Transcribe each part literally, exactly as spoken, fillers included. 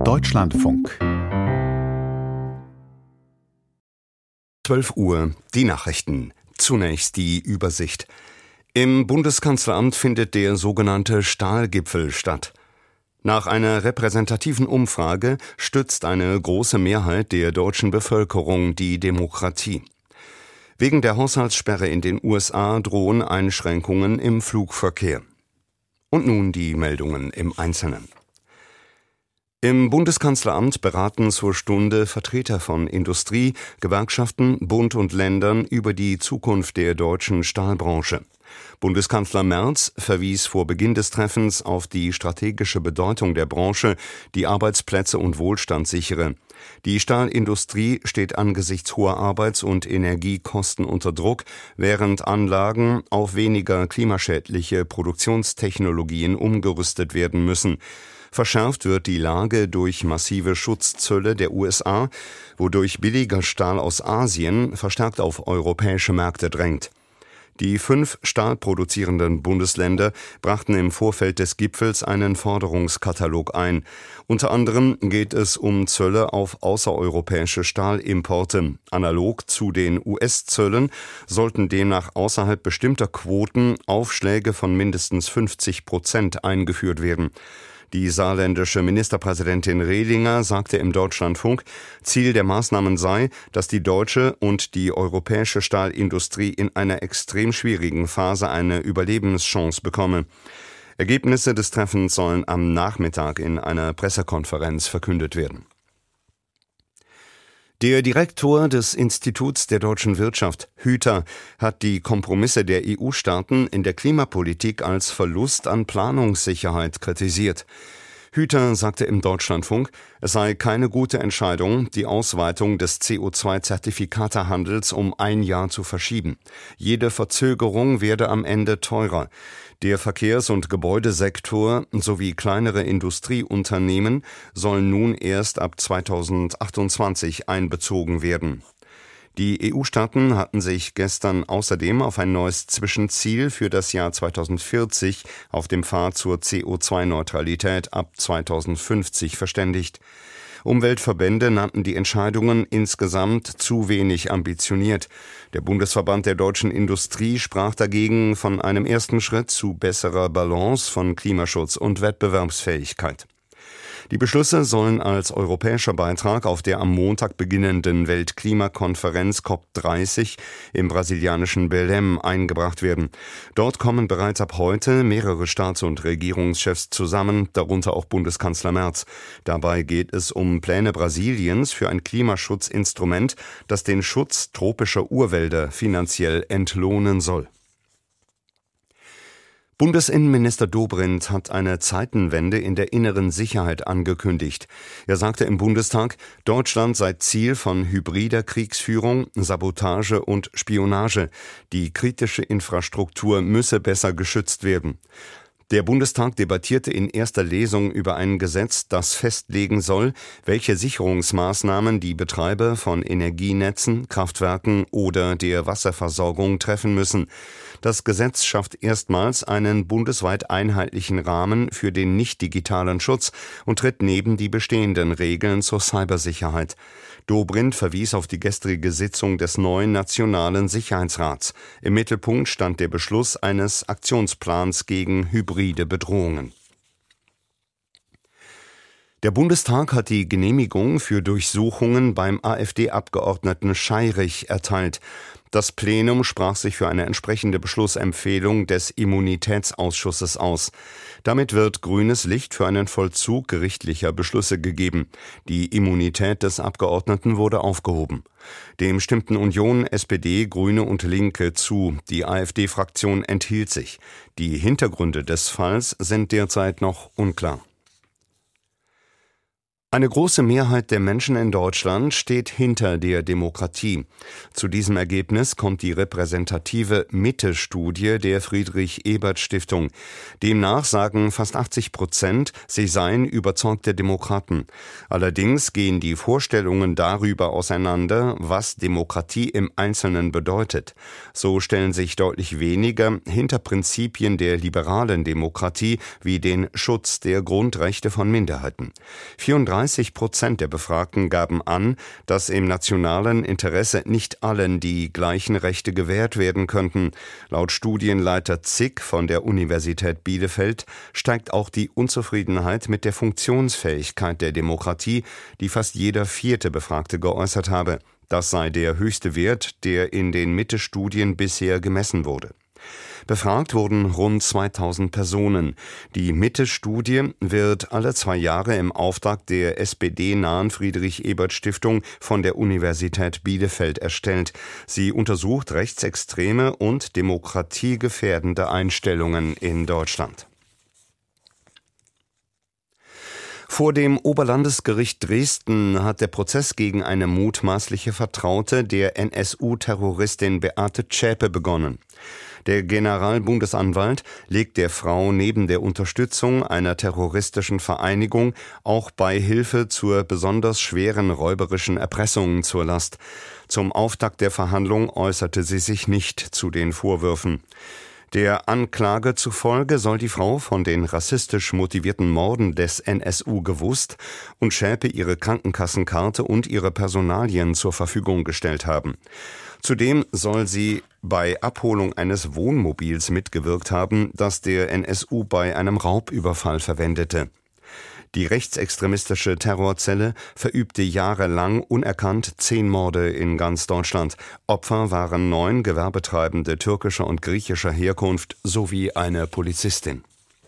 Deutschlandfunk. zwölf Uhr, die Nachrichten. Zunächst die Übersicht. Im Bundeskanzleramt findet der sogenannte Stahlgipfel statt. Nach einer repräsentativen Umfrage stützt eine große Mehrheit der deutschen Bevölkerung die Demokratie. Wegen der Haushaltssperre in den U S A drohen Einschränkungen im Flugverkehr. Und nun die Meldungen im Einzelnen. Im Bundeskanzleramt beraten zur Stunde Vertreter von Industrie, Gewerkschaften, Bund und Ländern über die Zukunft der deutschen Stahlbranche. Bundeskanzler Merz verwies vor Beginn des Treffens auf die strategische Bedeutung der Branche, die Arbeitsplätze und Wohlstand sichere. Die Stahlindustrie steht angesichts hoher Arbeits- und Energiekosten unter Druck, während Anlagen auf weniger klimaschädliche Produktionstechnologien umgerüstet werden müssen. Verschärft wird die Lage durch massive Schutzzölle der U S A, wodurch billiger Stahl aus Asien verstärkt auf europäische Märkte drängt. Die fünf stahlproduzierenden Bundesländer brachten im Vorfeld des Gipfels einen Forderungskatalog ein. Unter anderem geht es um Zölle auf außereuropäische Stahlimporte. Analog zu den U S-Zöllen sollten demnach außerhalb bestimmter Quoten Aufschläge von mindestens fünfzig Prozent eingeführt werden. Die saarländische Ministerpräsidentin Rehlinger sagte im Deutschlandfunk, Ziel der Maßnahmen sei, dass die deutsche und die europäische Stahlindustrie in einer extrem schwierigen Phase eine Überlebenschance bekomme. Ergebnisse des Treffens sollen am Nachmittag in einer Pressekonferenz verkündet werden. Der Direktor des Instituts der deutschen Wirtschaft, Hüter, hat die Kompromisse der E U-Staaten in der Klimapolitik als Verlust an Planungssicherheit kritisiert. Hüter sagte im Deutschlandfunk, es sei keine gute Entscheidung, die Ausweitung des C O zwei Zertifikatehandels um ein Jahr zu verschieben. Jede Verzögerung werde am Ende teurer. Der Verkehrs- und Gebäudesektor sowie kleinere Industrieunternehmen sollen nun erst ab zweitausendachtundzwanzig einbezogen werden. Die E U-Staaten hatten sich gestern außerdem auf ein neues Zwischenziel für das Jahr zweitausendvierzig auf dem Pfad zur C O zwei Neutralität ab zweitausendfünfzig verständigt. Umweltverbände nannten die Entscheidungen insgesamt zu wenig ambitioniert. Der Bundesverband der deutschen Industrie sprach dagegen von einem ersten Schritt zu besserer Balance von Klimaschutz und Wettbewerbsfähigkeit. Die Beschlüsse sollen als europäischer Beitrag auf der am Montag beginnenden Weltklimakonferenz C O P dreißig im brasilianischen Belém eingebracht werden. Dort kommen bereits ab heute mehrere Staats- und Regierungschefs zusammen, darunter auch Bundeskanzler Merz. Dabei geht es um Pläne Brasiliens für ein Klimaschutzinstrument, das den Schutz tropischer Urwälder finanziell entlohnen soll. Bundesinnenminister Dobrindt hat eine Zeitenwende in der inneren Sicherheit angekündigt. Er sagte im Bundestag, Deutschland sei Ziel von hybrider Kriegsführung, Sabotage und Spionage. Die kritische Infrastruktur müsse besser geschützt werden. Der Bundestag debattierte in erster Lesung über ein Gesetz, das festlegen soll, welche Sicherungsmaßnahmen die Betreiber von Energienetzen, Kraftwerken oder der Wasserversorgung treffen müssen. Das Gesetz schafft erstmals einen bundesweit einheitlichen Rahmen für den nicht-digitalen Schutz und tritt neben die bestehenden Regeln zur Cybersicherheit. Dobrindt verwies auf die gestrige Sitzung des neuen Nationalen Sicherheitsrats. Im Mittelpunkt stand der Beschluss eines Aktionsplans gegen hybride Bedrohungen. Der Bundestag hat die Genehmigung für Durchsuchungen beim AfD-Abgeordneten Scheirich erteilt. Das Plenum sprach sich für eine entsprechende Beschlussempfehlung des Immunitätsausschusses aus. Damit wird grünes Licht für einen Vollzug gerichtlicher Beschlüsse gegeben. Die Immunität des Abgeordneten wurde aufgehoben. Dem stimmten Union, S P D, Grüne und Linke zu. Die AfD-Fraktion enthielt sich. Die Hintergründe des Falls sind derzeit noch unklar. Eine große Mehrheit der Menschen in Deutschland steht hinter der Demokratie. Zu diesem Ergebnis kommt die repräsentative Mitte-Studie der Friedrich-Ebert-Stiftung. Demnach sagen fast achtzig Prozent, sie seien überzeugte Demokraten. Allerdings gehen die Vorstellungen darüber auseinander, was Demokratie im Einzelnen bedeutet. So stellen sich deutlich weniger hinter Prinzipien der liberalen Demokratie wie den Schutz der Grundrechte von Minderheiten. vierunddreißig dreißig Prozent der Befragten gaben an, dass im nationalen Interesse nicht allen die gleichen Rechte gewährt werden könnten. Laut Studienleiter Zick von der Universität Bielefeld steigt auch die Unzufriedenheit mit der Funktionsfähigkeit der Demokratie, die fast jeder vierte Befragte geäußert habe. Das sei der höchste Wert, der in den Mitte-Studien bisher gemessen wurde. Befragt wurden rund zweitausend Personen. Die Mitte-Studie wird alle zwei Jahre im Auftrag der S P D-nahen Friedrich-Ebert-Stiftung von der Universität Bielefeld erstellt. Sie untersucht rechtsextreme und demokratiegefährdende Einstellungen in Deutschland. Vor dem Oberlandesgericht Dresden hat der Prozess gegen eine mutmaßliche Vertraute der N S U-Terroristin Beate Zschäpe begonnen. Der Generalbundesanwalt legt der Frau neben der Unterstützung einer terroristischen Vereinigung auch Beihilfe zur besonders schweren räuberischen Erpressung zur Last. Zum Auftakt der Verhandlung äußerte sie sich nicht zu den Vorwürfen. Der Anklage zufolge soll die Frau von den rassistisch motivierten Morden des N S U gewusst und Zschäpe ihre Krankenkassenkarte und ihre Personalien zur Verfügung gestellt haben. Zudem soll sie bei Abholung eines Wohnmobils mitgewirkt haben, das der N S U bei einem Raubüberfall verwendete. Die rechtsextremistische Terrorzelle verübte jahrelang unerkannt zehn Morde in ganz Deutschland. Opfer waren neun Gewerbetreibende türkischer und griechischer Herkunft sowie eine Polizistin.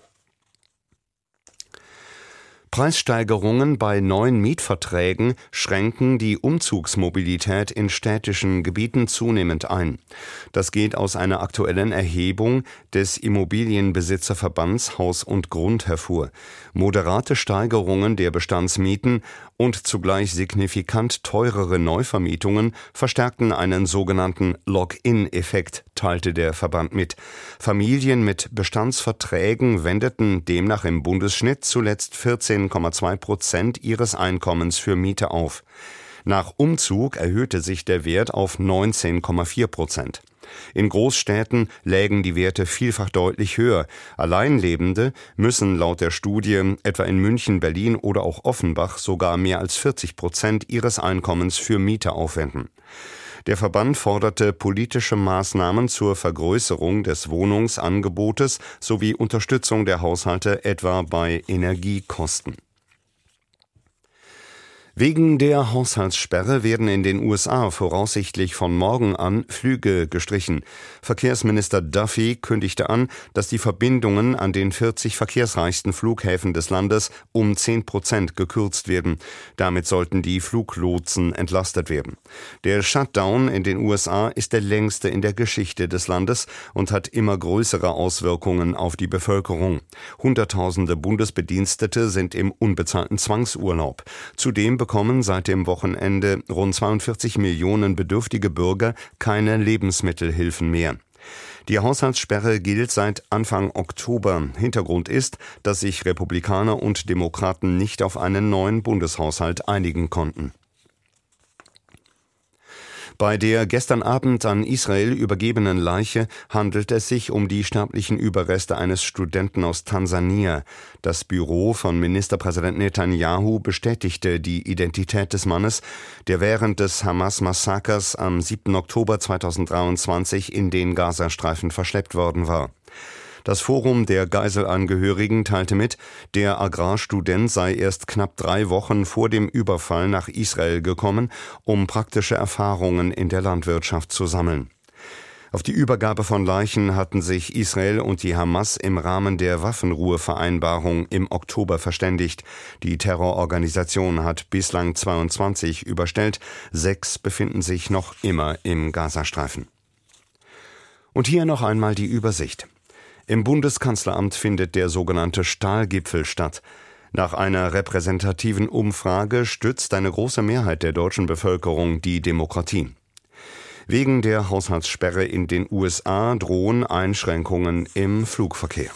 Preissteigerungen bei neuen Mietverträgen schränken die Umzugsmobilität in städtischen Gebieten zunehmend ein. Das geht aus einer aktuellen Erhebung des Immobilienbesitzerverbands Haus und Grund hervor. Moderate Steigerungen der Bestandsmieten und zugleich signifikant teurere Neuvermietungen verstärkten einen sogenannten Lock-in-Effekt, teilte der Verband mit. Familien mit Bestandsverträgen wendeten demnach im Bundesschnitt zuletzt vierzehn Komma zwei Prozent ihres Einkommens für Miete auf. Nach Umzug erhöhte sich der Wert auf neunzehn Komma vier Prozent. In Großstädten lägen die Werte vielfach deutlich höher. Alleinlebende müssen laut der Studie etwa in München, Berlin oder auch Offenbach sogar mehr als vierzig Prozent ihres Einkommens für Miete aufwenden. Der Verband forderte politische Maßnahmen zur Vergrößerung des Wohnungsangebotes sowie Unterstützung der Haushalte etwa bei Energiekosten. Wegen der Haushaltssperre werden in den U S A voraussichtlich von morgen an Flüge gestrichen. Verkehrsminister Duffy kündigte an, dass die Verbindungen an den vierzig verkehrsreichsten Flughäfen des Landes um zehn Prozent gekürzt werden. Damit sollten die Fluglotsen entlastet werden. Der Shutdown in den U S A ist der längste in der Geschichte des Landes und hat immer größere Auswirkungen auf die Bevölkerung. Hunderttausende Bundesbedienstete sind im unbezahlten Zwangsurlaub. Zudem bekommen seit dem Wochenende rund zweiundvierzig Millionen bedürftige Bürger keine Lebensmittelhilfen mehr. Die Haushaltssperre gilt seit Anfang Oktober. Hintergrund ist, dass sich Republikaner und Demokraten nicht auf einen neuen Bundeshaushalt einigen konnten. Bei der gestern Abend an Israel übergebenen Leiche handelt es sich um die sterblichen Überreste eines Studenten aus Tansania. Das Büro von Ministerpräsident Netanyahu bestätigte die Identität des Mannes, der während des Hamas-Massakers am siebten Oktober zweitausenddreiundzwanzig in den Gazastreifen verschleppt worden war. Das Forum der Geiselangehörigen teilte mit, der Agrarstudent sei erst knapp drei Wochen vor dem Überfall nach Israel gekommen, um praktische Erfahrungen in der Landwirtschaft zu sammeln. Auf die Übergabe von Leichen hatten sich Israel und die Hamas im Rahmen der Waffenruhevereinbarung im Oktober verständigt. Die Terrororganisation hat bislang zweiundzwanzig überstellt, sechs befinden sich noch immer im Gazastreifen. Und hier noch einmal die Übersicht. Im Bundeskanzleramt findet der sogenannte Stahlgipfel statt. Nach einer repräsentativen Umfrage stützt eine große Mehrheit der deutschen Bevölkerung die Demokratie. Wegen der Haushaltssperre in den U S A drohen Einschränkungen im Flugverkehr.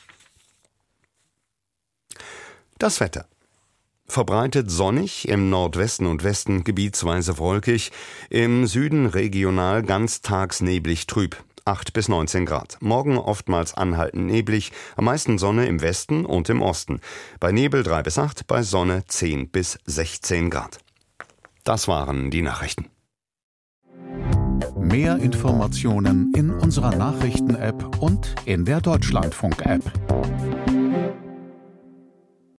Das Wetter. Verbreitet sonnig, im Nordwesten und Westen gebietsweise wolkig, im Süden regional ganztags neblig trüb. acht bis neunzehn Grad. Morgen oftmals anhaltend neblig, am meisten Sonne im Westen und im Osten. Bei Nebel drei bis acht, bei Sonne zehn bis sechzehn Grad. Das waren die Nachrichten. Mehr Informationen in unserer Nachrichten-App und in der Deutschlandfunk-App.